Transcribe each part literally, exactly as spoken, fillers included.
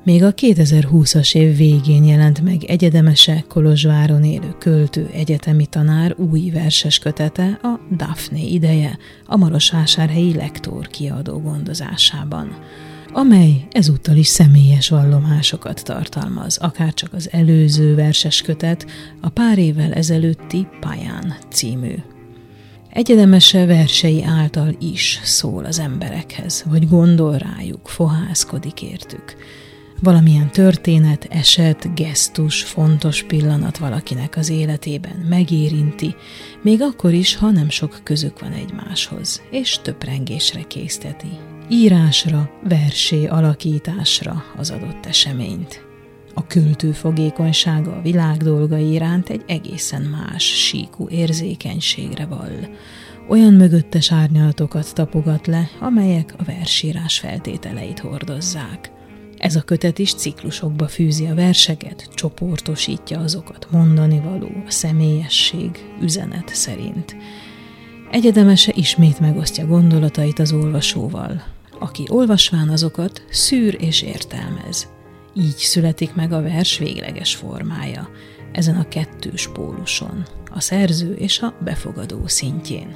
Még a kétezer-húszas év végén jelent meg Egyedemese, Kolozsváron élő költő, egyetemi tanár új verses kötete, a Daphné ideje, a marosvásárhelyi Lektor kiadó gondozásában, amely ezúttal is személyes vallomásokat tartalmaz, akárcsak az előző verses kötet, a pár évvel ezelőtti Paján című. Egyedemese versei által is szól az emberekhez, vagy gondol rájuk, fohászkodik értük. Valamilyen történet, eset, gesztus, fontos pillanat valakinek az életében megérinti, még akkor is, ha nem sok közük van egymáshoz, és töprengésre készteti. Írásra, versé alakításra az adott eseményt. A költő fogékonysága a világ dolgai iránt egy egészen más síkú érzékenységre vall. Olyan mögöttes árnyalatokat tapogat le, amelyek a versírás feltételeit hordozzák. Ez a kötet is ciklusokba fűzi a verseket, csoportosítja azokat mondanivaló, a személyesség, üzenet szerint. Egyedemese ismét megosztja gondolatait az olvasóval, aki olvasván azokat szűr és értelmez. Így születik meg a vers végleges formája, ezen a kettős póluson, a szerző és a befogadó szintjén.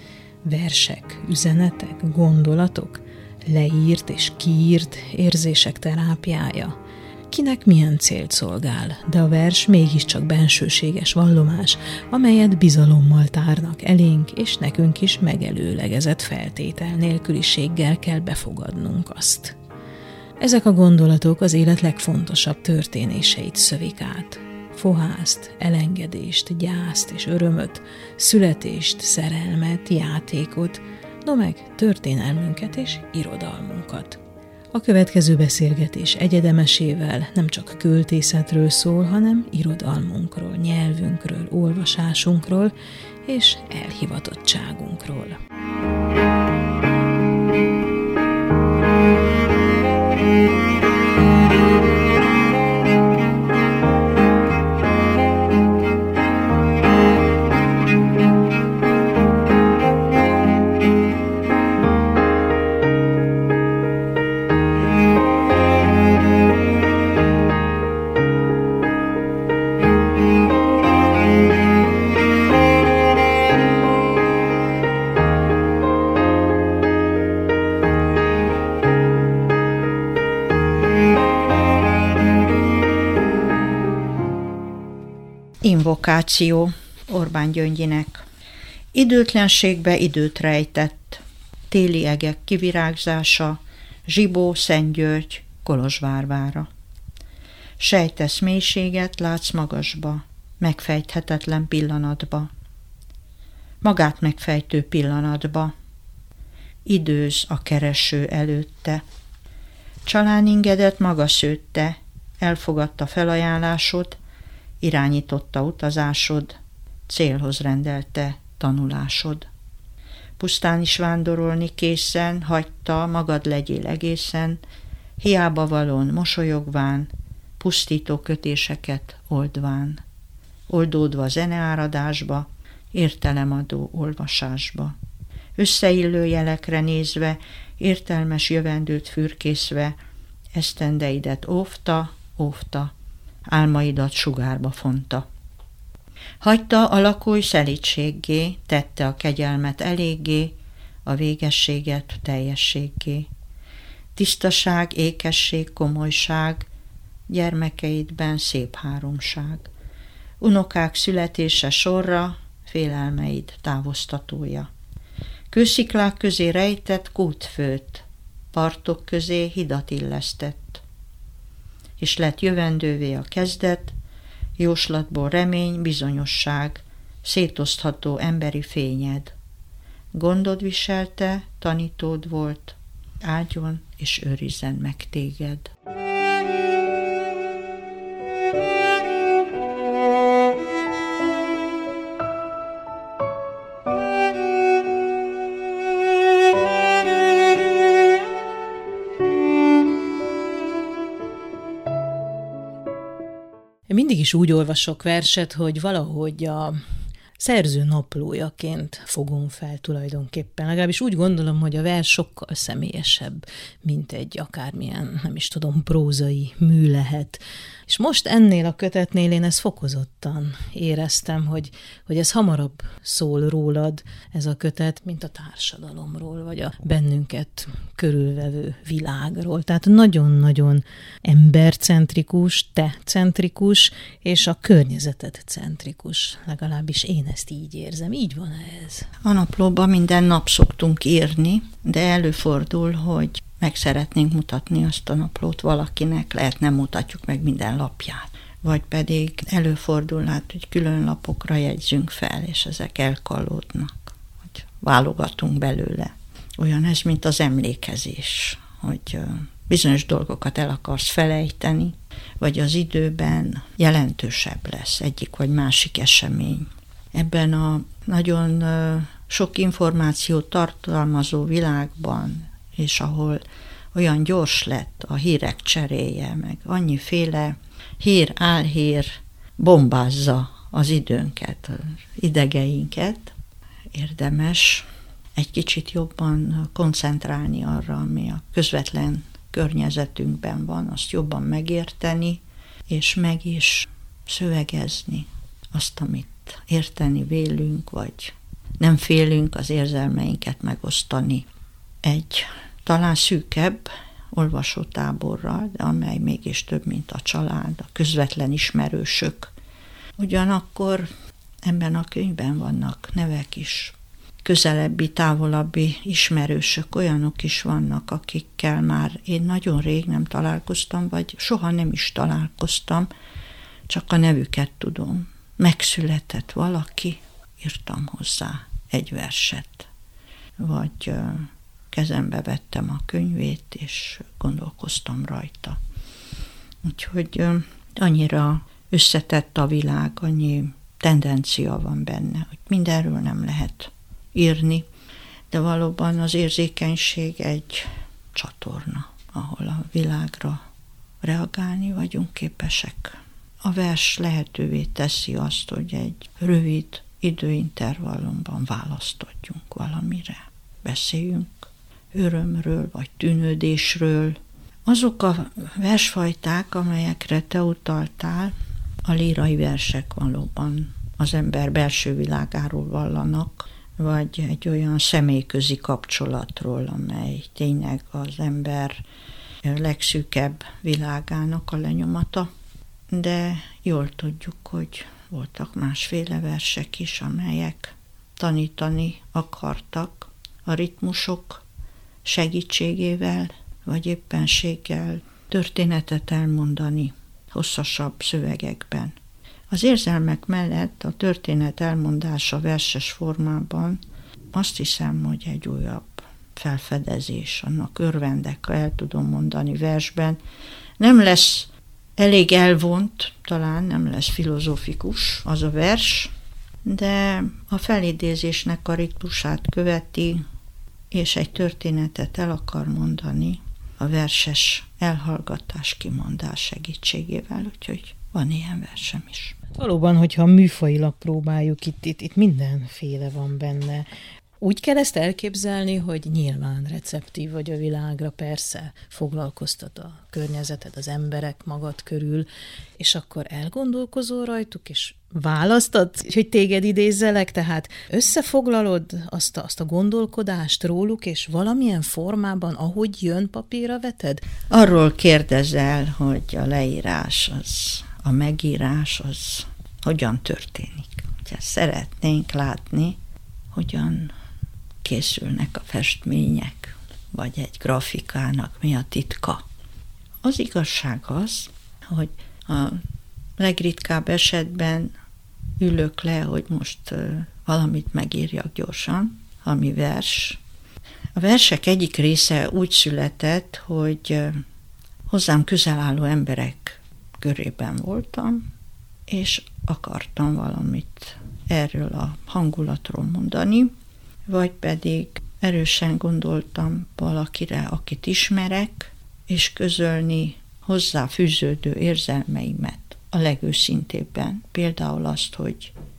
Versek, üzenetek, gondolatok, leírt és kiírt érzések terápiája. Kinek milyen célt szolgál, de a vers mégiscsak bensőséges vallomás, amelyet bizalommal tárnak elénk, és nekünk is megelőlegezett feltétel nélküliséggel kell befogadnunk azt. Ezek a gondolatok az élet legfontosabb történéseit szövik át. Fohászt, elengedést, gyászt és örömöt, születést, szerelmet, játékot, no meg történelmünket és irodalmunkat. A következő beszélgetés Egyedemesével nem csak költészetről szól, hanem irodalmunkról, nyelvünkről, olvasásunkról és elhivatottságunkról. Invokáció Orbán Gyöngyinek. Időtlenségbe időt rejtett, téli egek kivirágzása, Zsibó, Szentgyörgy, Kolozsvárvára. Sejtesz mélységet, látsz magasba, megfejthetetlen pillanatba. Magát megfejtő pillanatba. Időz a kereső előtte. Csaláningedet maga szőtte, elfogadta felajánlásod, irányította utazásod, célhoz rendelte tanulásod. Pusztán is vándorolni készen, hagyta, magad legyél egészen, hiába valón mosolyogván, pusztító kötéseket oldván, oldódva zeneáradásba, értelemadó olvasásba. Összeillő jelekre nézve, értelmes jövendőt fürkészve, esztendeidet óvta, óvta, álmaidat sugárba fonta. Hagyta a lakói szelídséggé, tette a kegyelmet eléggé, a végességet teljességgé. Tisztaság, ékesség, komolyság, gyermekeidben szép háromság. Unokák születése sorra, félelmeid távoztatója. Kősziklák közé rejtett kútfőt, partok közé hidat illesztett. És lett jövendővé a kezdet, jóslatból remény, bizonyosság, szétosztható emberi fényed. Gondod viselte, tanítód volt, áldjon és őrizzen meg téged. Mindig is úgy olvasok verset, hogy valahogy a szerző naplójaként fogom fel tulajdonképpen. Legalábbis úgy gondolom, hogy a vers sokkal személyesebb, mint egy akármilyen, nem is tudom, prózai mű lehet. És most ennél a kötetnél én ezt fokozottan éreztem, hogy, hogy ez hamarabb szól rólad, ez a kötet, mint a társadalomról, vagy a bennünket körülvevő világról. Tehát nagyon-nagyon embercentrikus, te-centrikus, és a környezeted centrikus. Legalábbis én ezt így érzem. Így van ez? A naplóban minden nap szoktunk írni, de előfordul, hogy meg szeretnénk mutatni azt a naplót valakinek, lehet nem mutatjuk meg minden lapját. Vagy pedig előfordul, hát, hogy külön lapokra jegyzünk fel, és ezek elkallódnak, hogy válogatunk belőle. Olyan ez, mint az emlékezés, hogy bizonyos dolgokat el akarsz felejteni, vagy az időben jelentősebb lesz egyik vagy másik esemény. Ebben a nagyon sok információt tartalmazó világban, és ahol olyan gyors lett a hírek cseréje, meg annyiféle hír, álhír bombázza az időnket, az idegeinket, érdemes egy kicsit jobban koncentrálni arra, ami a közvetlen környezetünkben van, azt jobban megérteni, és meg is szövegezni azt, amit érteni vélünk, vagy nem félünk az érzelmeinket megosztani egy talán szűkebb olvasótáborral, de amely mégis több, mint a család, a közvetlen ismerősök. Ugyanakkor ebben a könyvben vannak nevek is, közelebbi, távolabbi ismerősök, olyanok is vannak, akikkel már én nagyon rég nem találkoztam, vagy soha nem is találkoztam, csak a nevüket tudom. Megszületett valaki, írtam hozzá egy verset, vagy kezembe vettem a könyvét, és gondolkoztam rajta. Úgyhogy annyira összetett a világ, annyi tendencia van benne, hogy mindenről nem lehet írni, de valóban az érzékenység egy csatorna, ahol a világra reagálni vagyunk képesek. A vers lehetővé teszi azt, hogy egy rövid időintervallumban választ adjunk valamire. Beszéljünk örömről, vagy tűnődésről. Azok a versfajták, amelyekre te utaltál, a lírai versek valóban az ember belső világáról vallanak, vagy egy olyan személyközi kapcsolatról, amely tényleg az ember legszűkebb világának a lenyomata. De jól tudjuk, hogy voltak másféle versek is, amelyek tanítani akartak a ritmusok segítségével, vagy éppenséggel történetet elmondani hosszasabb szövegekben. Az érzelmek mellett a történet elmondása verses formában azt hiszem, hogy egy újabb felfedezés, annak örvendek, ha el tudom mondani versben. Nem lesz elég elvont, talán nem lesz filozófikus az a vers, de a felidézésnek a ritmusát követi, és egy történetet el akar mondani a verses elhallgatás, kimondás segítségével, úgyhogy van ilyen versem is. Valóban, hogyha műfajilag próbáljuk, itt, itt, itt mindenféle van benne. Úgy kell ezt elképzelni, hogy nyilván receptív vagy a világra, persze foglalkoztat a környezeted, az emberek magad körül, és akkor elgondolkozol rajtuk, és választod, hogy téged idézzelek, tehát összefoglalod azt a, azt a gondolkodást róluk, és valamilyen formában, ahogy jön, papírra veted? Arról kérdezel, hogy a leírás, az, a megírás, az hogyan történik. Ugye szeretnénk látni, hogyan készülnek a festmények, vagy egy grafikának mi a titka. Az igazság az, hogy a legritkább esetben ülök le, hogy most valamit megírjak gyorsan, ami vers. A versek egyik része úgy született, hogy hozzám közel álló emberek körében voltam, és akartam valamit erről a hangulatról mondani, vagy pedig erősen gondoltam valakire, akit ismerek, és közölni hozzá fűződő érzelmeimet a legőszintébben. Például azt, hogy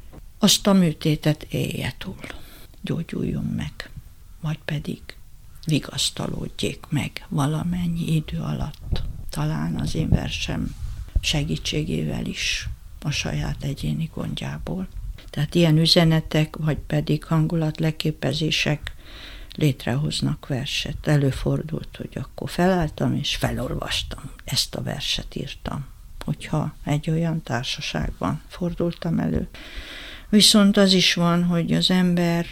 azt a műtétet élje túl, gyógyuljon meg, vagy pedig vigasztalódjék meg valamennyi idő alatt, talán az én versem segítségével is a saját egyéni gondjából. Tehát ilyen üzenetek, vagy pedig hangulatleképezések létrehoznak verset. Előfordult, hogy akkor felálltam és felolvastam, ezt a verset írtam, hogyha egy olyan társaságban fordultam elő. Viszont az is van, hogy az ember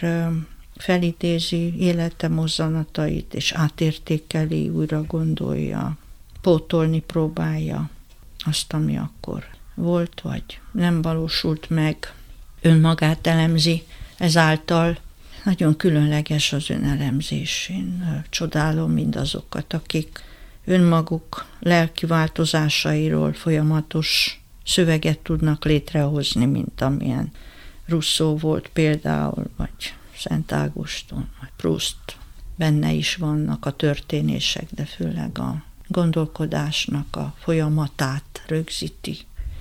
felidézi élete mozzanatait, és átértékeli, újra gondolja, pótolni próbálja azt, ami akkor volt, vagy nem valósult meg, önmagát elemzi, ezáltal nagyon különleges az önelemzés. Én csodálom mindazokat, akik önmaguk lelki változásairól folyamatos szöveget tudnak létrehozni, mint amilyen Rousseau volt például, vagy Szent Ágoston, vagy Proust. Benne is vannak a történések, de főleg a gondolkodásnak a folyamatát rögzíti.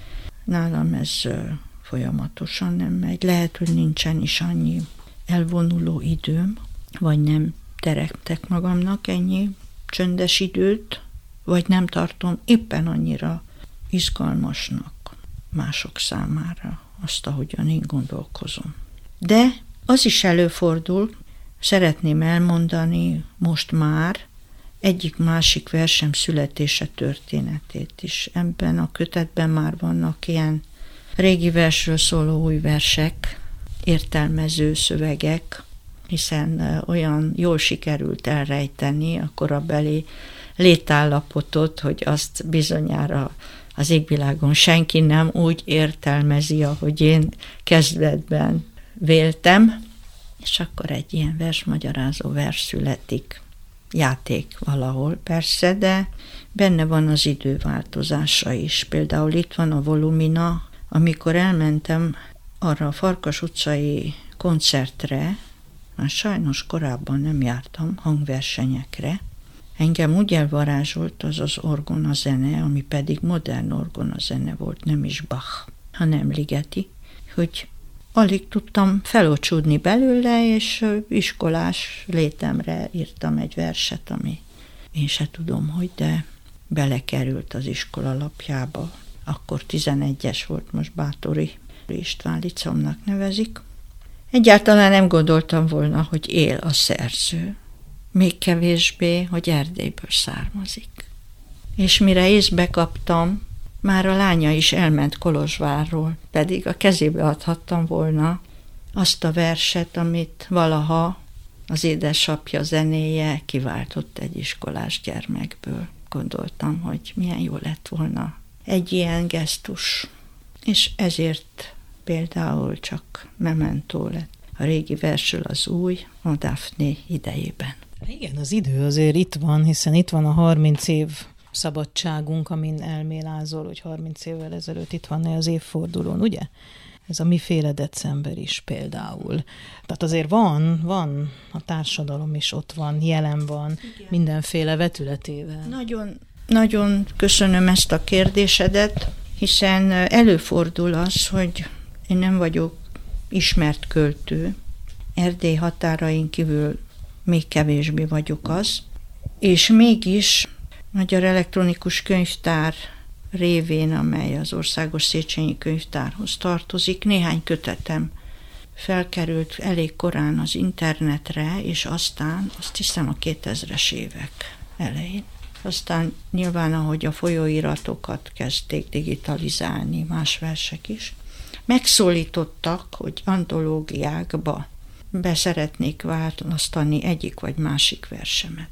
Nálam ez folyamatosan nem megy. Lehet, hogy nincsen is annyi elvonuló időm, vagy nem teremtek magamnak ennyi csöndes időt, vagy nem tartom éppen annyira izgalmasnak mások számára azt, ahogyan én gondolkozom. De az is előfordul, szeretném elmondani most már egyik-másik versem születése történetét is. Ebben a kötetben már vannak ilyen régi versről szóló új versek, értelmező szövegek, hiszen olyan jól sikerült elrejteni a korabeli létállapotot, hogy azt bizonyára az égvilágon senki nem úgy értelmezi, ahogy én kezdetben véltem, és akkor egy ilyen versmagyarázó vers születik. Játék valahol persze, de benne van az időváltozása is. Például itt van a volumina, amikor elmentem arra a Farkas utcai koncertre, már sajnos korábban nem jártam hangversenyekre, engem úgy elvarázsolt az az orgona zene, ami pedig modern orgona zene volt, nem is Bach, hanem Ligeti, hogy alig tudtam felocsúdni belőle, és iskolás létemre írtam egy verset, ami én se tudom, hogy, de belekerült az iskola lapjába. Akkor tizenegyes volt, most Bátori István Licomnak nevezik. Egyáltalán nem gondoltam volna, hogy él a szerző. Még kevésbé, hogy Erdélyből származik. És mire észbe kaptam, már a lánya is elment Kolozsvárról, pedig a kezébe adhattam volna azt a verset, amit valaha az édesapja zenéje kiváltott egy iskolás gyermekből. Gondoltam, hogy milyen jó lett volna egy ilyen gesztus. És ezért például csak mementó lett a régi versről az új, a Daphné idejében. Igen, az idő azért itt van, hiszen itt van a harminc év szabadságunk, amin elmélázol, hogy harminc évvel ezelőtt itt van az évfordulón, ugye? Ez a miféle december is például. Tehát azért van, van, a társadalom is ott van, jelen van, igen, mindenféle vetületével. Nagyon, nagyon köszönöm ezt a kérdésedet, hiszen előfordul az, hogy én nem vagyok ismert költő, Erdély határain kívül még kevésbé vagyok az, és mégis Magyar Elektronikus Könyvtár révén, amely az Országos Széchenyi Könyvtárhoz tartozik, néhány kötetem felkerült elég korán az internetre, és aztán azt hiszem a kétezres évek elején. Aztán nyilván, ahogy a folyóiratokat kezdték digitalizálni, más versek is, megszólítottak, hogy antológiákba be szeretnék választani egyik vagy másik versemet.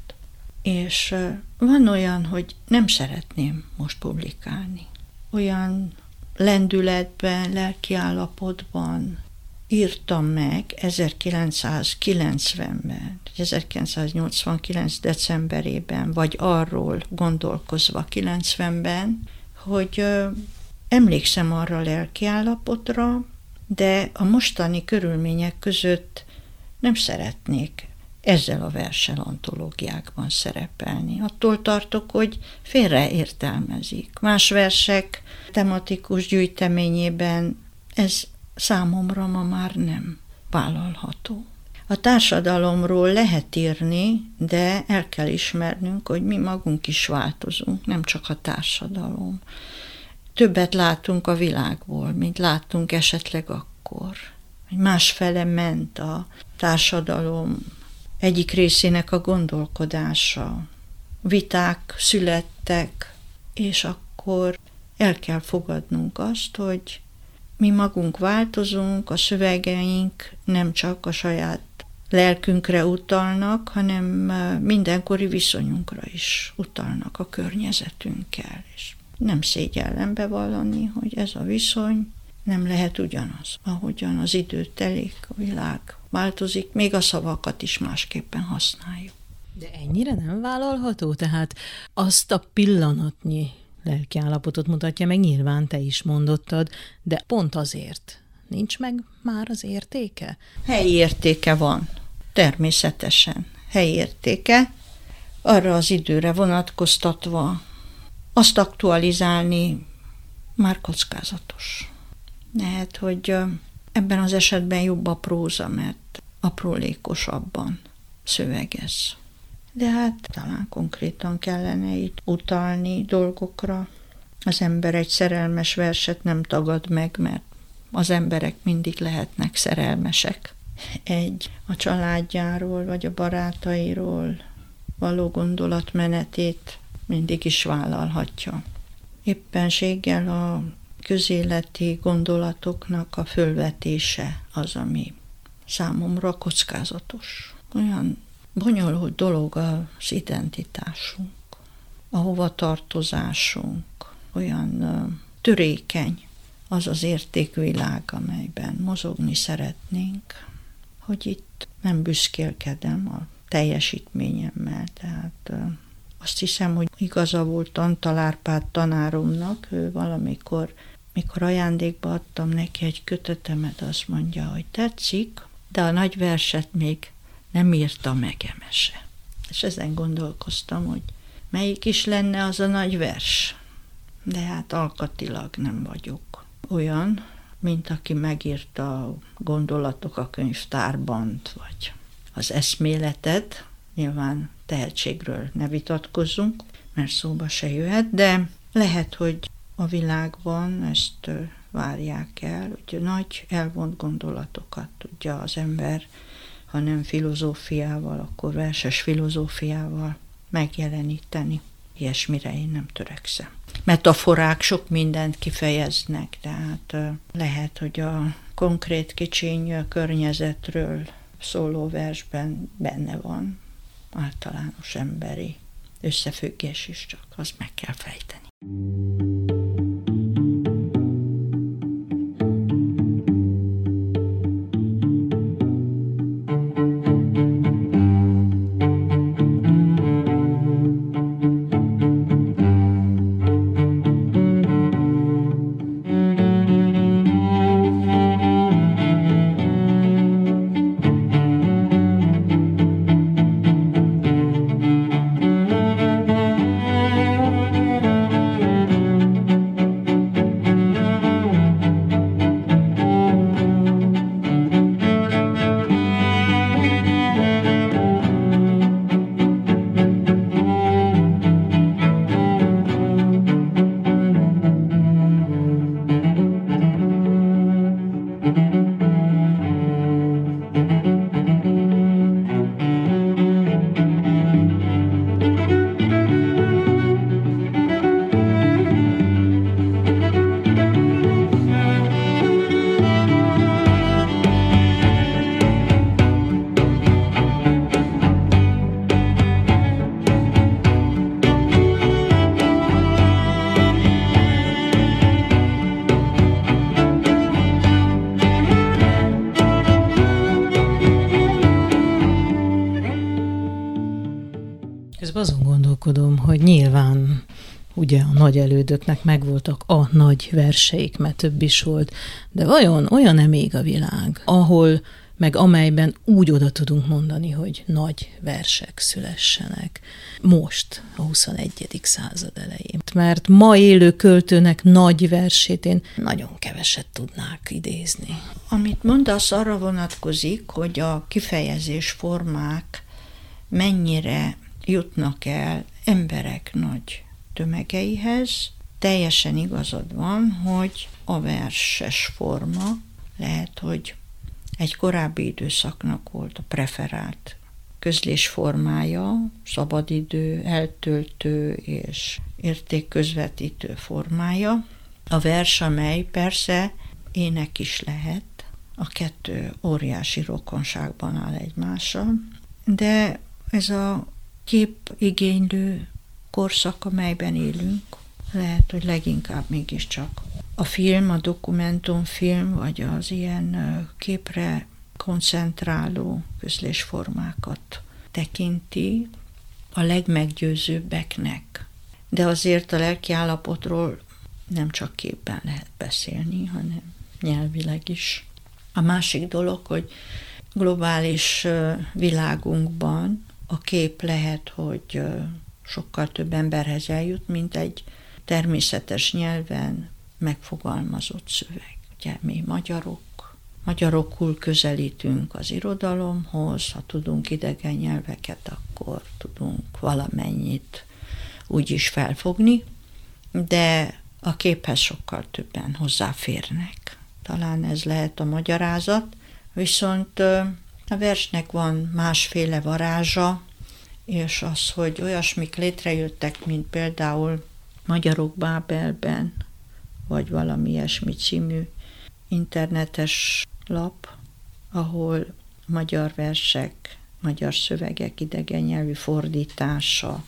És van olyan, hogy nem szeretném most publikálni. Olyan lendületben, lelkiállapotban írtam meg ezerkilencszázkilencvenben, ezerkilencszáznyolcvankilenc decemberében, vagy arról gondolkozva kilencvenben, hogy emlékszem arra a lelkiállapotra, de a mostani körülmények között nem szeretnék ezzel a verssel antológiákban szerepelni. Attól tartok, hogy félreértelmezik. Más versek tematikus gyűjteményében ez számomra ma már nem vállalható. A társadalomról lehet írni, de el kell ismernünk, hogy mi magunk is változunk, nem csak a társadalom. Többet látunk a világból, mint láttunk esetleg akkor. Másfele ment a társadalom egyik részének a gondolkodása. Viták születtek, és akkor el kell fogadnunk azt, hogy mi magunk változunk, a szövegeink nem csak a saját lelkünkre utalnak, hanem mindenkori viszonyunkra is utalnak a környezetünkkel. És nem szégyellem bevallani, hogy ez a viszony nem lehet ugyanaz. Ahogyan az idő telik, a világ változik, még a szavakat is másképpen használjuk. De ennyire nem vállalható? Tehát azt a pillanatnyi lelkiállapotot mutatja meg, nyilván te is mondottad, de pont azért nincs meg már az értéke? Helyi értéke van, természetesen. Helyi értéke, arra az időre vonatkoztatva azt aktualizálni már kockázatos. Lehet, hogy ebben az esetben jobb a próza, mert aprólékosabban szövegez. De hát talán konkrétan kellene itt utalni dolgokra. Az ember egy szerelmes verset nem tagad meg, mert az emberek mindig lehetnek szerelmesek. Egy a családjáról vagy a barátairól való gondolatmenetét mindig is vállalhatja. Éppenséggel a közéleti gondolatoknak a fölvetése az, ami számomra kockázatos. Olyan bonyolult dolog az identitásunk, a hova tartozásunk, olyan uh, törékeny az az értékvilág, amelyben mozogni szeretnénk, hogy itt nem büszkélkedem a teljesítményemmel, tehát uh, azt hiszem, hogy igaza volt Antal Árpád tanáromnak, ő valamikor, mikor ajándékba adtam neki egy kötetemet, azt mondja, hogy tetszik, de a nagy verset még nem írta meg Emese. És ezen gondolkoztam, hogy melyik is lenne az a nagy vers. De hát alkatilag nem vagyok olyan, mint aki megírta a Gondolatok a könyvtárban, vagy az Eszméletet. Nyilván tehetségről ne vitatkozzunk, mert szóba se jöhet, de lehet, hogy a világban ezt várják el, hogy nagy elvont gondolatokat tudja az ember, ha nem filozófiával, akkor verses filozófiával megjeleníteni. Ilyesmire én nem törekszem. Metaforák sok mindent kifejeznek, tehát lehet, hogy a konkrét kicsiny környezetről szóló versben benne van általános emberi összefüggés is, csak azt meg kell fejteni. Azon gondolkodom, hogy nyilván ugye a nagy elődöknek megvoltak a nagy verseik, mert több is volt, de vajon olyan-e még a világ, ahol meg amelyben úgy oda tudunk mondani, hogy nagy versek szülessenek most, a huszonegyedik század elején. Mert ma élő költőnek nagy versét én nagyon keveset tudnák idézni. Amit mondasz, arra vonatkozik, hogy a kifejezés formák mennyire jutnak el emberek nagy tömegeihez. Teljesen igazad van, hogy a verses forma lehet, hogy egy korábbi időszaknak volt a preferált közlésformája, szabadidő, eltöltő és értékközvetítő formája. A vers, amely persze ének is lehet, a kettő óriási rokonságban áll egymással, de ez a képigénylő korszak, amelyben élünk, lehet, hogy leginkább mégiscsak a film, a dokumentumfilm, vagy az ilyen képre koncentráló közlésformákat tekinti a legmeggyőzőbbeknek. De azért a lelkiállapotról nem csak képben lehet beszélni, hanem nyelvileg is. A másik dolog, hogy globális világunkban a kép lehet, hogy sokkal több emberhez eljut, mint egy természetes nyelven megfogalmazott szöveg. Ugye mi magyarok, magyarokul közelítünk az irodalomhoz, ha tudunk idegen nyelveket, akkor tudunk valamennyit úgy is felfogni, de a képhez sokkal többen hozzáférnek. Talán ez lehet a magyarázat, viszont a versnek van másféle varázsa, és az, hogy olyasmik létrejöttek, mint például Magyarok Bábelben, vagy valami ilyesmi című internetes lap, ahol magyar versek, magyar szövegek idegen nyelvű fordítása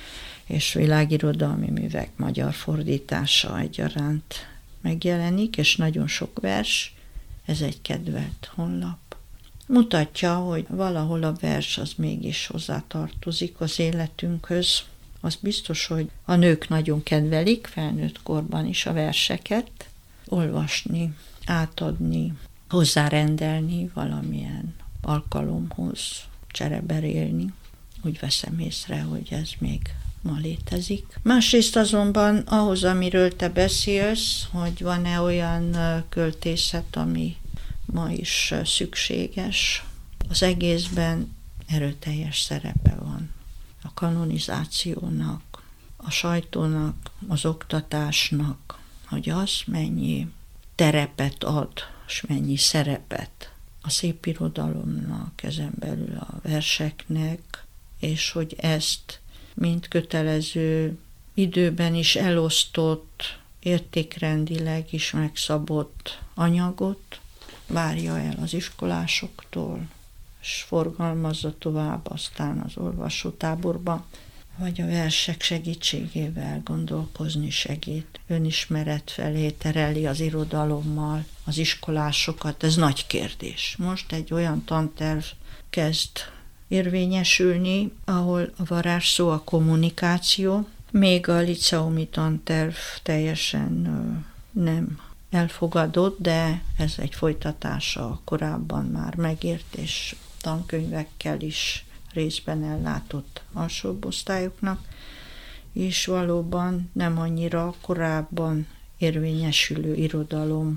és világirodalmi művek magyar fordítása egyaránt megjelenik, és nagyon sok vers, ez egy kedvelt honlap. Mutatja, hogy valahol a vers az mégis hozzátartozik az életünkhöz. Az biztos, hogy a nők nagyon kedvelik felnőtt korban is a verseket, olvasni, átadni, hozzárendelni valamilyen alkalomhoz, csereberélni. Úgy veszem észre, hogy ez még ma létezik. Másrészt azonban ahhoz, amiről te beszélsz, hogy van-e olyan költészet, ami ma is szükséges, az egészben erőteljes szerepe van a kanonizációnak, a sajtónak, az oktatásnak, hogy az mennyi terepet ad, és mennyi szerepet a szépirodalomnak, ezen belül a verseknek, és hogy ezt mint kötelező időben is elosztott, értékrendileg is megszabott anyagot várja el az iskolásoktól, és forgalmazza tovább aztán az olvasótáborba, vagy a versek segítségével gondolkozni segít, önismeret felé tereli az irodalommal az iskolásokat. Ez nagy kérdés. Most egy olyan tanterv kezd érvényesülni, ahol a varázsszó a kommunikáció, még a liceumi tanterv teljesen nem elfogadott, de ez egy folytatása a korábban már megért, és tankönyvekkel is részben ellátott alsóbb osztályoknak, és valóban nem annyira korábban érvényesülő irodalom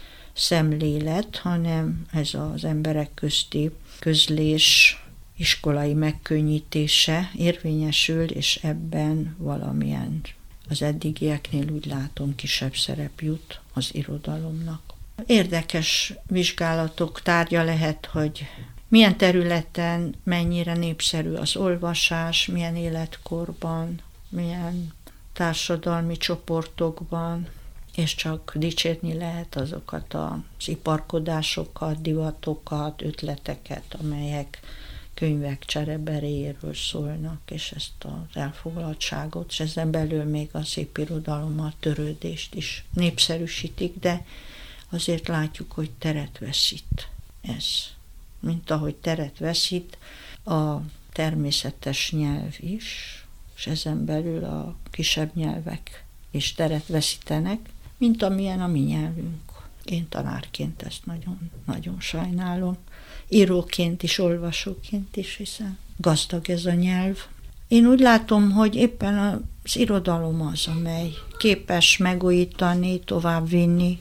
szemlélet, hanem ez az emberek közti közlés iskolai megkönnyítése érvényesül, és ebben valamilyen az eddigieknél úgy látom kisebb szerep jut az irodalomnak. Érdekes vizsgálatok tárgya lehet, hogy milyen területen mennyire népszerű az olvasás, milyen életkorban, milyen társadalmi csoportokban, és csak dicsérni lehet azokat az iparkodásokat, divatokat, ötleteket, amelyek könyvek csereberéjéről szólnak, és ezt az elfoglaltságot, és ezen belül még a szépirodalommal törődést is népszerűsítik, de azért látjuk, hogy teret veszít ez. Mint ahogy teret veszít a természetes nyelv is, és ezen belül a kisebb nyelvek is teret veszítenek, mint amilyen a mi nyelvünk. Én tanárként ezt nagyon, nagyon sajnálom. Íróként is, olvasóként is, hiszen gazdag ez a nyelv. Én úgy látom, hogy éppen az irodalom az, amely képes megújítani, továbbvinni,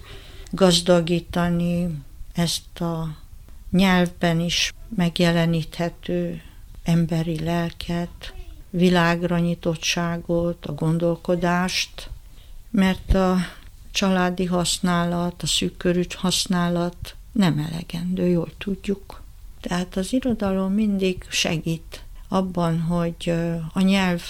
gazdagítani ezt a nyelvben is megjeleníthető emberi lelket, világra nyitottságot, a gondolkodást, mert a családi használat, a szűkkörű használat nem elegendő, jól tudjuk. Tehát az irodalom mindig segít abban, hogy a nyelv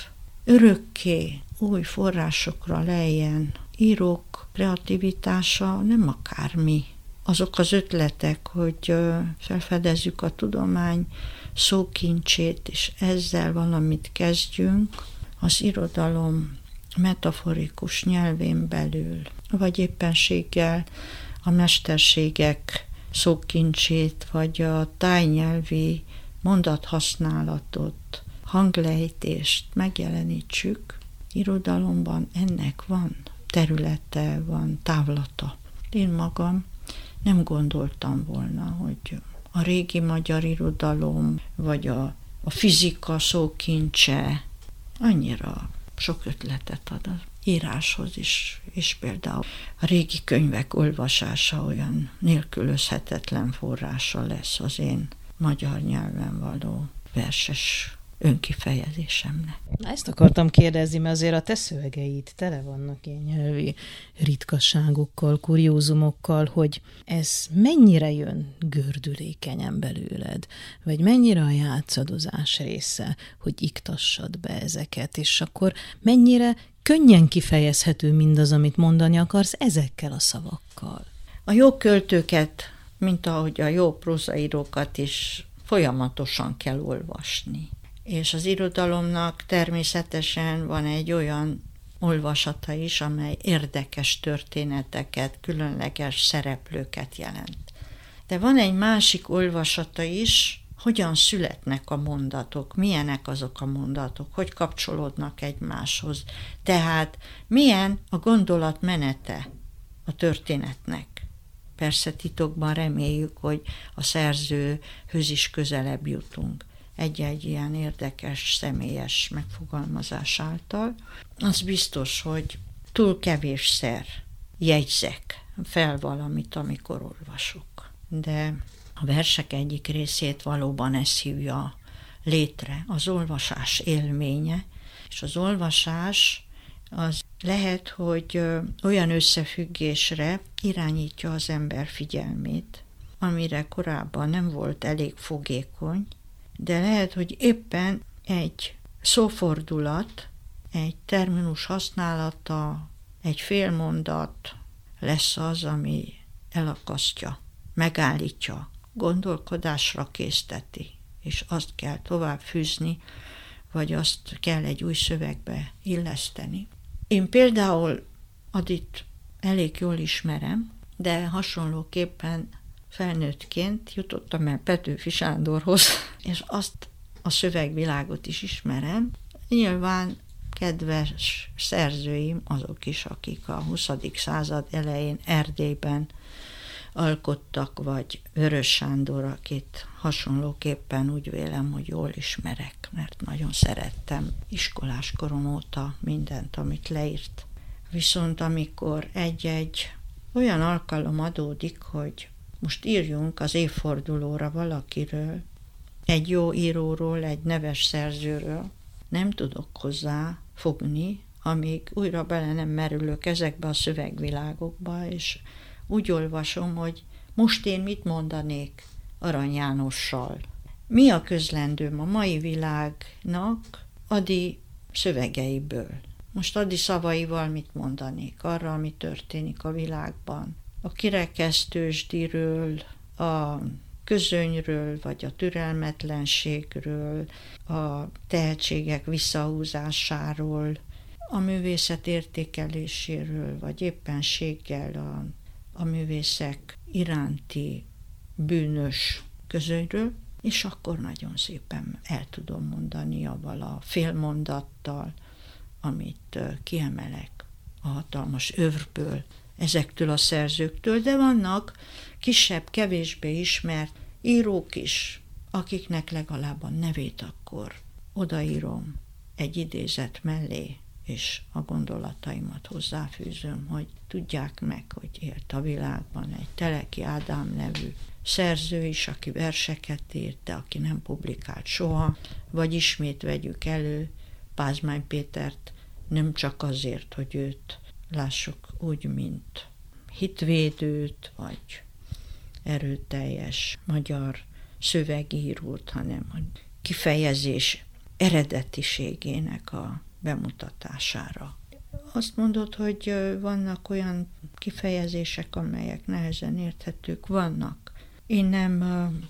örökké új forrásokra lejjen. Írók kreativitása nem akármi. Azok az ötletek, hogy felfedezzük a tudomány szókincsét, és ezzel valamit kezdjünk, az irodalom metaforikus nyelvén belül, vagy éppenséggel a mesterségek szókincsét, vagy a tájnyelvi mondathasználatot, hanglejtést megjelenítsük, irodalomban ennek van területe, van távlata. Én magam nem gondoltam volna, hogy a régi magyar irodalom, vagy a, a fizika szókincse annyira sok ötletet ad az íráshoz is, és például a régi könyvek olvasása olyan nélkülözhetetlen forrása lesz az én magyar nyelven való verses önkifejezésemnek. Ezt akartam kérdezni, mert azért a te szövegeid tele vannak ilyen nyelvi ritkasságokkal, kuriózumokkal, hogy ez mennyire jön gördülékenyen belőled, vagy mennyire a játszadozás része, hogy iktassad be ezeket, és akkor mennyire könnyen kifejezhető mindaz, amit mondani akarsz ezekkel a szavakkal. A jó költőket, mint ahogy a jó prózaírókat is folyamatosan kell olvasni. És az irodalomnak természetesen van egy olyan olvasata is, amely érdekes történeteket, különleges szereplőket jelent. De van egy másik olvasata is, hogyan születnek a mondatok, milyenek azok a mondatok, hogy kapcsolódnak egymáshoz. Tehát milyen a gondolat menete a történetnek. Persze titokban reméljük, hogy a szerzőhöz is közelebb jutunk egy-egy ilyen érdekes, személyes megfogalmazás által. Az biztos, hogy túl kevésszer jegyzek fel valamit, amikor olvasok. De a versek egyik részét valóban ez hívja létre, az olvasás élménye, és az olvasás az lehet, hogy olyan összefüggésre irányítja az ember figyelmét, amire korábban nem volt elég fogékony, de lehet, hogy éppen egy szófordulat, egy terminus használata, egy félmondat lesz az, ami elakasztja, megállítja, gondolkodásra készteti, és azt kell tovább fűzni, vagy azt kell egy új szövegbe illeszteni. Én például Adit elég jól ismerem, de hasonlóképpen felnőttként jutottam el Petőfi Sándorhoz, és azt a szövegvilágot is ismerem. Nyilván kedves szerzőim azok is, akik a huszadik század elején Erdélyben alkottak, vagy Vörös Sándor, akit hasonlóképpen úgy vélem, hogy jól ismerek, mert nagyon szerettem iskolás korom óta mindent, amit leírt. Viszont amikor egy-egy olyan alkalom adódik, hogy most írjunk az évfordulóra valakiről, egy jó íróról, egy neves szerzőről, nem tudok hozzá fogni, amíg újra bele nem merülök ezekbe a szövegvilágokba, és úgy olvasom, hogy most én mit mondanék Arany Jánossal. Mi a közlendőm a mai világnak Ady szövegeiből? Most Ady szavaival mit mondanék arra, ami történik a világban? A kirekesztősdiről, a közönyről, vagy a türelmetlenségről, a tehetségek visszahúzásáról, a művészet értékeléséről, vagy éppenséggel a, a művészek iránti bűnös közönyről, és akkor nagyon szépen el tudom mondani avval a félmondattal, amit kiemelek a hatalmas övrből, ezektől a szerzőktől, de vannak kisebb, kevésbé ismert írók is, akiknek legalább a nevét akkor odaírom egy idézet mellé, és a gondolataimat hozzáfűzöm, hogy tudják meg, hogy élt a világban egy Teleki Ádám nevű szerző is, aki verseket írt, de aki nem publikált soha, vagy ismét vegyük elő Pázmány Pétert, nem csak azért, hogy őt lássuk úgy, mint hitvédőt, vagy erőteljes magyar szövegírót, hanem a kifejezés eredetiségének a bemutatására. Azt mondod, hogy vannak olyan kifejezések, amelyek nehezen érthetők, vannak. Én nem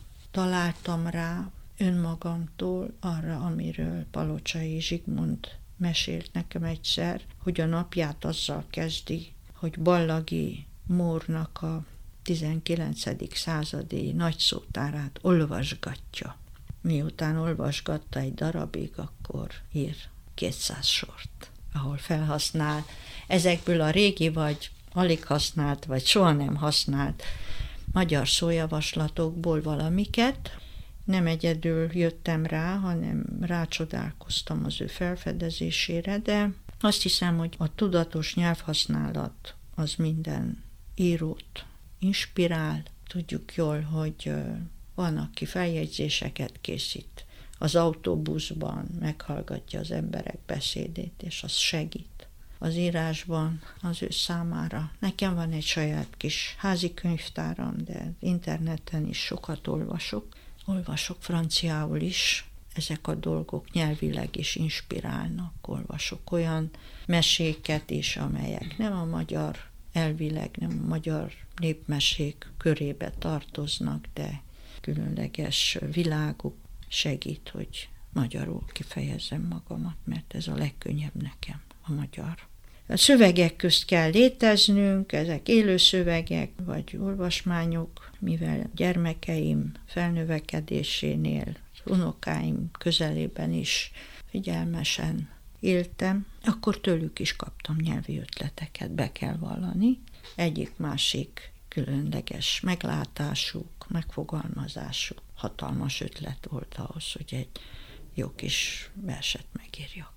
találtam rá önmagamtól arra, amiről Palocsai Zsigmond mesélt nekem egyszer, hogy a napját azzal kezdi, hogy Ballagi Mórnak a tizenkilencedik századi nagyszótárát olvasgatja. Miután olvasgatta egy darabig, akkor ír kétszáz sort, ahol felhasznál ezekből a régi vagy alig használt, vagy soha nem használt magyar szójavaslatokból valamiket. Nem egyedül jöttem rá, hanem rácsodálkoztam az ő felfedezésére, de azt hiszem, hogy a tudatos nyelvhasználat az minden írót inspirál. Tudjuk jól, hogy van, aki feljegyzéseket készít az autóbuszban, meghallgatja az emberek beszédét, és az segít az írásban az ő számára. Nekem van egy saját kis házi könyvtáram, de interneten is sokat olvasok. Olvasok franciául is, ezek a dolgok nyelvileg is inspirálnak. Olvasok olyan meséket is, amelyek nem a magyar, elvileg nem a magyar népmesék körébe tartoznak, de különleges világuk segít, hogy magyarul kifejezzem magamat, mert ez a legkönnyebb nekem, a magyar. A szövegek közt kell léteznünk, ezek élő szövegek, vagy olvasmányok, mivel gyermekeim felnövekedésénél, unokáim közelében is figyelmesen éltem, akkor tőlük is kaptam nyelvi ötleteket, be kell vallani. Egyik-másik különleges meglátásuk, megfogalmazásuk, hatalmas ötlet volt ahhoz, hogy egy jó kis verset megírjak.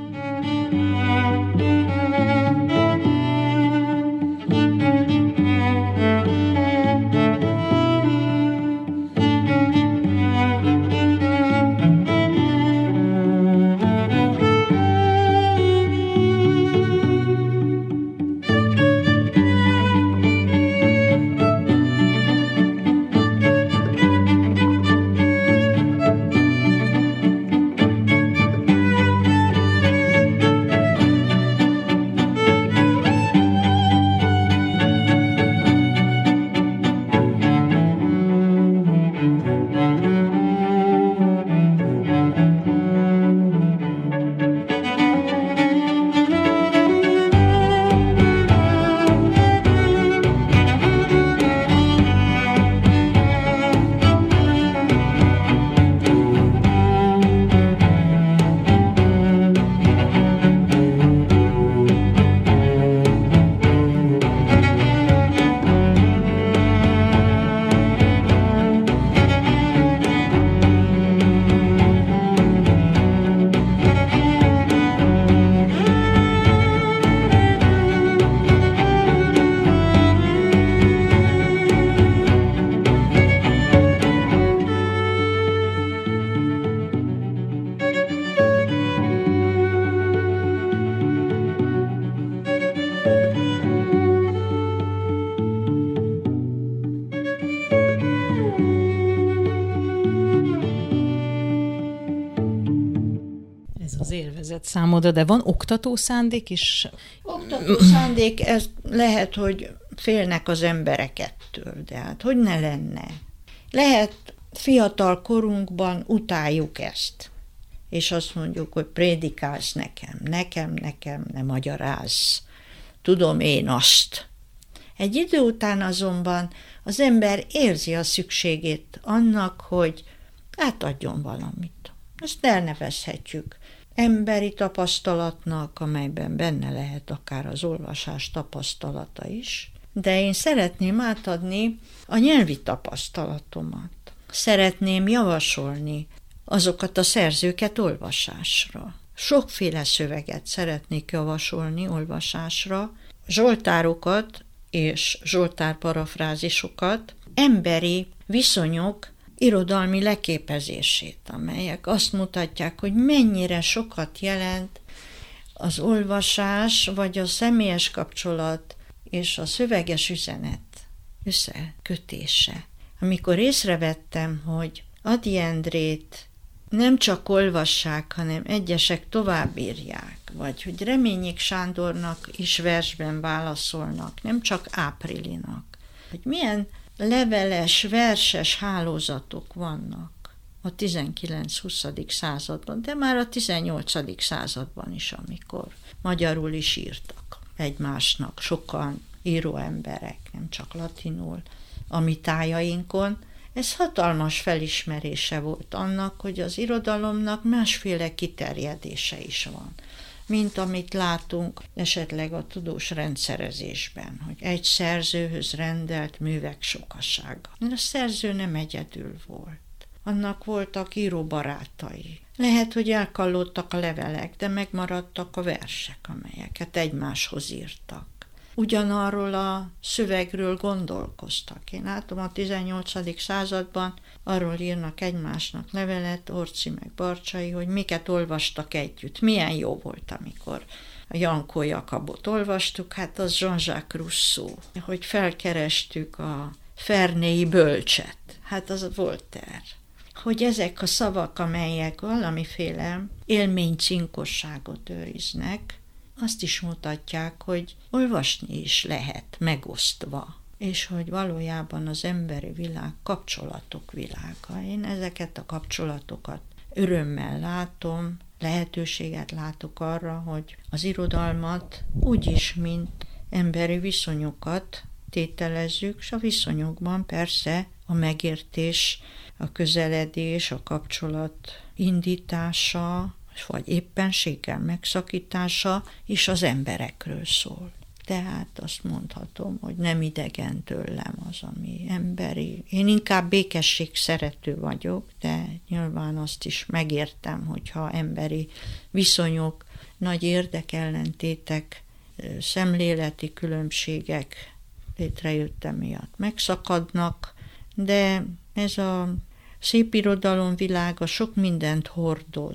Számodra, de van oktató szándék is? Oktató szándék, ez lehet, hogy félnek az emberek ettől, de hát hogy ne lenne? Lehet fiatal korunkban utáljuk ezt, és azt mondjuk, hogy prédikálsz nekem, nekem, nekem, ne magyarázz, tudom én azt. Egy idő után azonban az ember érzi a szükségét annak, hogy átadjon valamit. Ezt elnevezhetjük emberi tapasztalatnak, amelyben benne lehet akár az olvasás tapasztalata is, de én szeretném átadni a nyelvi tapasztalatomat. Szeretném javasolni azokat a szerzőket olvasásra. Sokféle szöveget szeretnék javasolni olvasásra, zsoltárokat és zsoltárparafrázisokat, emberi viszonyok irodalmi leképezését, amelyek azt mutatják, hogy mennyire sokat jelent az olvasás, vagy a személyes kapcsolat és a szöveges üzenet összekötése. Amikor észrevettem, hogy Ady Endrét nem csak olvassák, hanem egyesek továbbírják, vagy hogy Reményik Sándornak is versben válaszolnak, nem csak Áprilinak, hogy milyen leveles, verses hálózatok vannak a tizenkilenc-huszadik században, de már a tizennyolcadik században is, amikor magyarul is írtak egymásnak, sokan író emberek, nem csak latinul, a mi tájainkon. Ez hatalmas felismerése volt annak, hogy az irodalomnak másféle kiterjedése is van, mint amit látunk esetleg a tudós rendszerezésben, hogy egy szerzőhöz rendelt művek sokasága. A szerző nem egyedül volt. Annak voltak íróbarátai. Lehet, hogy elkallódtak a levelek, de megmaradtak a versek, amelyeket egymáshoz írtak. Ugyanarról a szövegről gondolkoztak. Én látom, a tizennyolcadik században arról írnak egymásnak levelet, Orczy meg Barcsay, hogy miket olvastak együtt. Milyen jó volt, amikor a Jankó Jakabot olvastuk, hát az Jean-Jacques Rousseau. Hogy felkerestük a Ferney bölcset, hát az Voltaire. Hogy ezek a szavak, amelyek valamiféle élménycinkosságot őriznek, azt is mutatják, hogy olvasni is lehet megosztva, és hogy valójában az emberi világ kapcsolatok világa. Én ezeket a kapcsolatokat örömmel látom, lehetőséget látok arra, hogy az irodalmat úgyis, mint emberi viszonyokat tételezzük, és a viszonyokban persze a megértés, a közeledés, a kapcsolat indítása, vagy éppenséggel megszakítása is az emberekről szól. Tehát azt mondhatom, hogy nem idegen tőlem az, ami emberi. Én inkább békesség szerető vagyok, de nyilván azt is megértem, hogyha emberi viszonyok, nagy érdekellentétek, szemléleti különbségek létrejöttem miatt megszakadnak, de ez a szép irodalom világa sok mindent hordoz.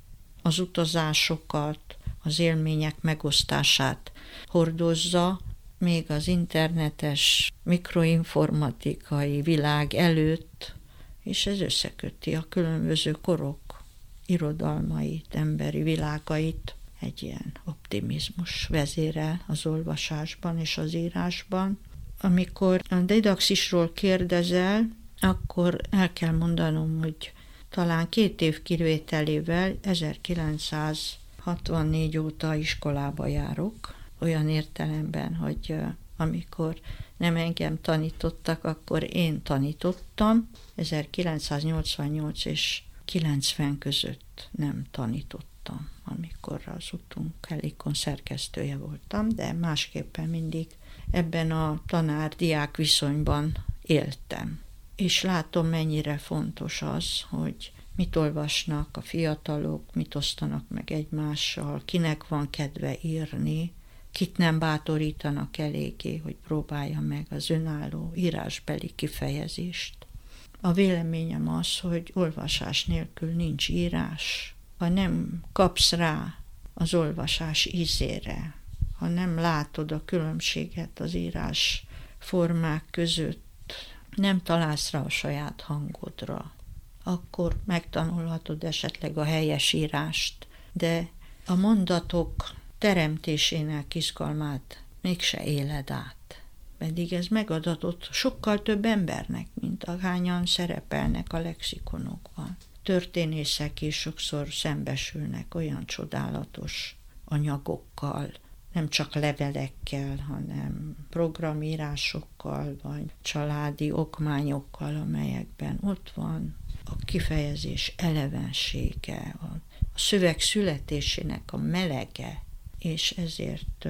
Az utazásokat, az élmények megosztását hordozza, még az internetes, mikroinformatikai világ előtt, és ez összeköti a különböző korok irodalmait, emberi világait, egy ilyen optimizmus vezérel az olvasásban és az írásban. Amikor a didaxisról kérdezel, akkor el kell mondanom, hogy talán két év kivételével ezerkilencszázhatvannégy óta iskolába járok, olyan értelemben, hogy amikor nem engem tanítottak, akkor én tanítottam. ezerkilencszáznyolcvannyolc és kilencven között nem tanítottam, amikor az Utunk Helikon szerkesztője voltam, de másképpen mindig ebben a tanár-diák viszonyban éltem. És látom, mennyire fontos az, hogy mit olvasnak a fiatalok, mit osztanak meg egymással, kinek van kedve írni, kit nem bátorítanak eléggé, hogy próbálja meg az önálló írásbeli kifejezést. A véleményem az, hogy olvasás nélkül nincs írás. Ha nem kapsz rá az olvasás ízére, ha nem látod a különbséget az írás formák között, nem találsz rá a saját hangodra, akkor megtanulhatod esetleg a helyes írást, de a mondatok teremtésének izgalmát mégse éled át. Pedig ez megadatott sokkal több embernek, mint ahányan szerepelnek a lexikonokban. Történészek is sokszor szembesülnek olyan csodálatos anyagokkal, nem csak levelekkel, hanem programírásokkal, vagy családi okmányokkal, amelyekben ott van a kifejezés elevensége, a szöveg születésének a melege, és ezért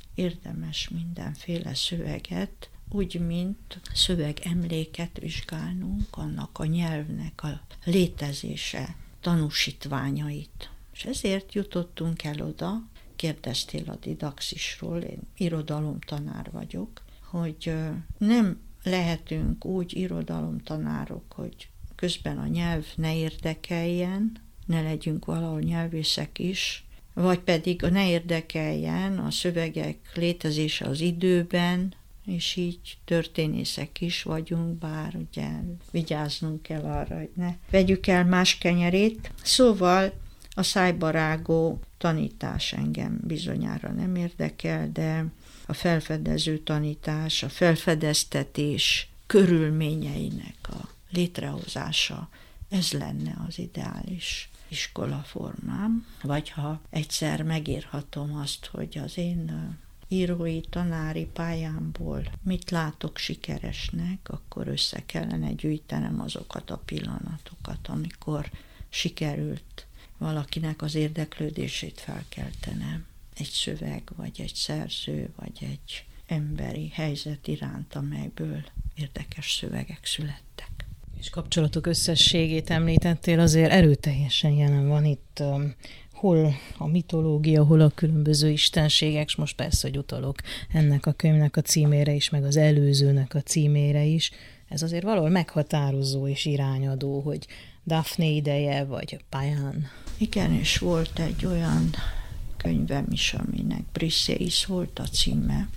érdemes mindenféle szöveget, úgy, mint szövegemléket vizsgálnunk, annak a nyelvnek a létezése tanúsítványait. És ezért jutottunk el oda, kérdeztél a didaxisról, én irodalomtanár vagyok, hogy nem lehetünk úgy irodalomtanárok, hogy közben a nyelv ne érdekeljen, ne legyünk valahol nyelvészek is, vagy pedig ne érdekeljen a szövegek létezése az időben, és így történészek is vagyunk, bár ugye vigyáznunk kell arra, hogy ne vegyük el más kenyerét. Szóval a szájbarágó tanítás engem bizonyára nem érdekel, de a felfedező tanítás, a felfedeztetés körülményeinek a létrehozása, ez lenne az ideális iskolaformám. Vagy ha egyszer megírhatom azt, hogy az én írói, tanári pályámból mit látok sikeresnek, akkor össze kellene gyűjtenem azokat a pillanatokat, amikor sikerült valakinek az érdeklődését felkeltenem. Egy szöveg, vagy egy szerző, vagy egy emberi helyzet iránt, amelyből érdekes szövegek születtek. És kapcsolatok összességét említettél, azért erőteljesen jelen van itt, um, hol a mitológia, hol a különböző istenségek, és most persze, hogy utalok ennek a könyvnek a címére is, meg az előzőnek a címére is. Ez azért valahol meghatározó és irányadó, hogy Daphne ideje, vagy Payán. Igen, és volt egy olyan könyvem is, aminek Briseis volt a címe,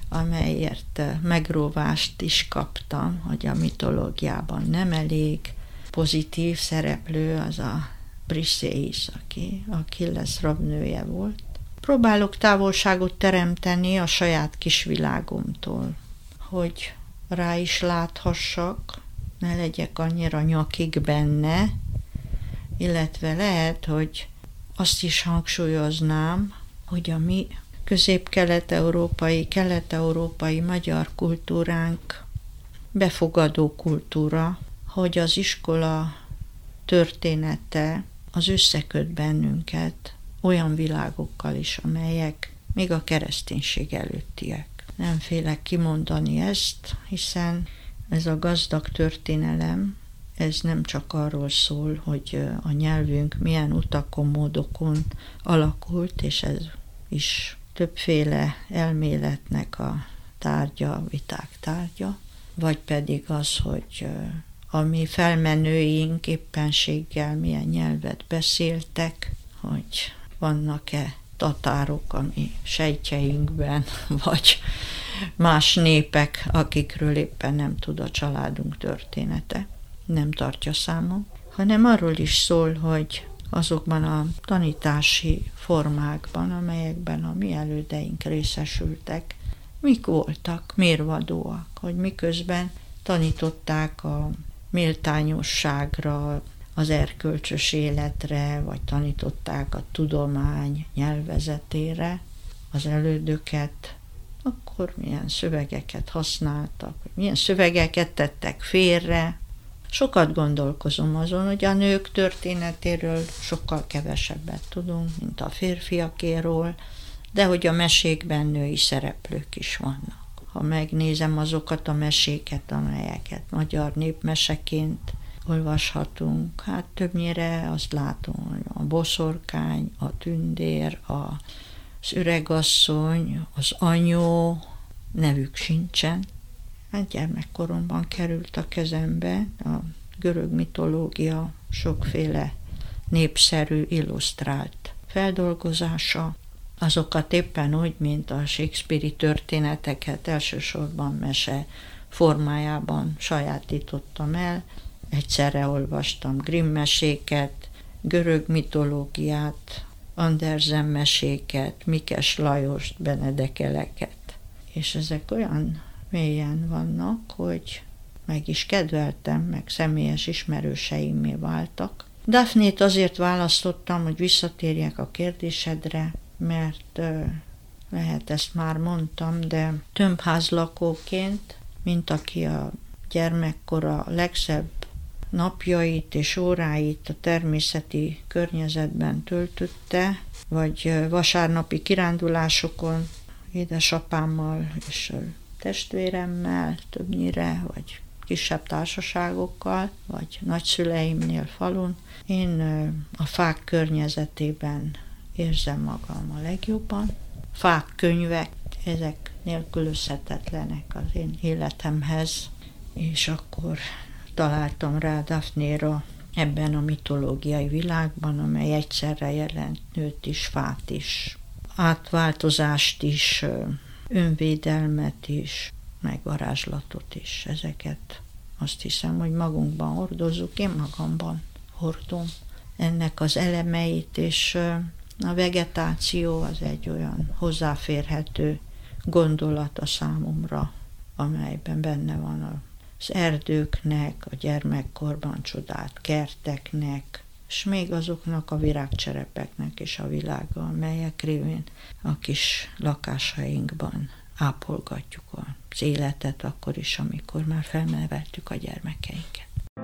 amelyért megróvást is kaptam, hogy a mitológiában nem elég pozitív szereplő az a Briseis, aki Achilles rabnője volt. Próbálok távolságot teremteni a saját kis világomtól, hogy rá is láthassak, ne legyek annyira nyakig benne, illetve lehet, hogy azt is hangsúlyoznám, hogy a mi közép-kelet-európai, kelet-európai magyar kultúránk befogadó kultúra, hogy az iskola története az összeköt bennünket olyan világokkal is, amelyek még a kereszténység előttiek. Nem félek kimondani ezt, hiszen ez a gazdag történelem, ez nem csak arról szól, hogy a nyelvünk milyen utakon, módokon alakult, és ez is többféle elméletnek a tárgya, viták tárgya, vagy pedig az, hogy a mi felmenőink éppenséggel milyen nyelvet beszéltek, hogy vannak-e tatárok a mi sejtjeinkben, vagy más népek, akikről éppen nem tud a családunk története, nem tartja számon, hanem arról is szól, hogy azokban a tanítási formákban, amelyekben a mi elődeink részesültek, mik voltak mérvadóak, hogy miközben tanították a méltányosságra, az erkölcsös életre, vagy tanították a tudomány nyelvezetére az elődöket, akkor milyen szövegeket használtak, milyen szövegeket tettek félre. Sokat gondolkozom azon, hogy a nők történetéről sokkal kevesebbet tudunk, mint a férfiakéről, de hogy a mesékben női szereplők is vannak. Ha megnézem azokat a meséket, amelyeket magyar népmeseként olvashatunk, hát többnyire azt látom, hogy a boszorkány, a tündér, az öregasszony, az anyó, nevük sincsen. Hát gyermekkoromban került a kezembe a görög mitológia sokféle népszerű, illusztrált feldolgozása. Azokat éppen úgy, mint a shakespeare-i történeteket elsősorban mese formájában sajátítottam el. Egyszerre olvastam Grimm meséket, görög mitológiát, Andersen meséket, Mikes Lajost, Benedekeleket. És ezek olyan mélyen vannak, hogy meg is kedveltem, meg személyes ismerőseimmé váltak. Daphnét azért választottam, hogy visszatérjek a kérdésedre, mert lehet ezt már mondtam, de tömbházlakóként, mint aki a gyermekkora legszebb napjait és óráit a természeti környezetben töltötte, vagy vasárnapi kirándulásokon édesapámmal és testvéremmel többnyire, vagy kisebb társaságokkal, vagy nagyszüleimnél falun. Én a fák környezetében érzem magam a legjobban. Fák, könyvek, ezek nélkülözhetetlenek az én életemhez, és akkor találtam rá Daphnéra ebben a mitológiai világban, amely egyszerre jelent nőt is, fát is, átváltozást is, önvédelmet is, meg varázslatot is. Ezeket azt hiszem, hogy magunkban hordozzuk, én magamban hordom ennek az elemeit, és a vegetáció az egy olyan hozzáférhető gondolat a számomra, amelyben benne van az erdőknek, a gyermekkorban csodált kerteknek, és még azoknak a virágcserepeknek is a világa, amelyek révén a kis lakásainkban ápolgatjuk az életet akkor is, amikor már felneveltük a gyermekeinket.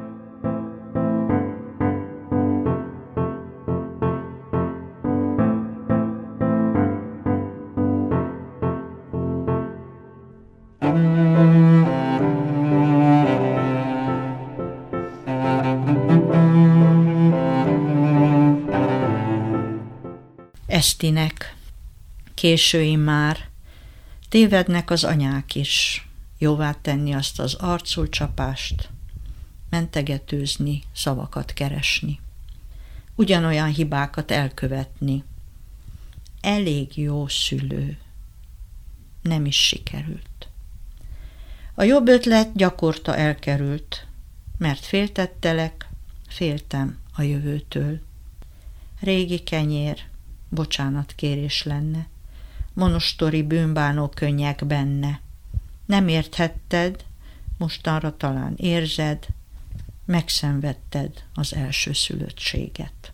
Esztinek, késői már, tévednek az anyák is, jóvá tenni azt az arcul csapást, mentegetőzni, szavakat keresni, ugyanolyan hibákat elkövetni. Elég jó szülő, nem is sikerült. A jobb ötlet gyakorta elkerült, mert féltettelek, féltem a jövőtől. Régi kenyér, bocsánatkérés lenne, monostori bűnbánó könnyek benne. Nem érthetted, mostanra talán érzed, megszenvedted az elsőszülöttséget.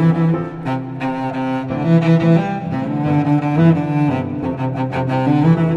Thank you.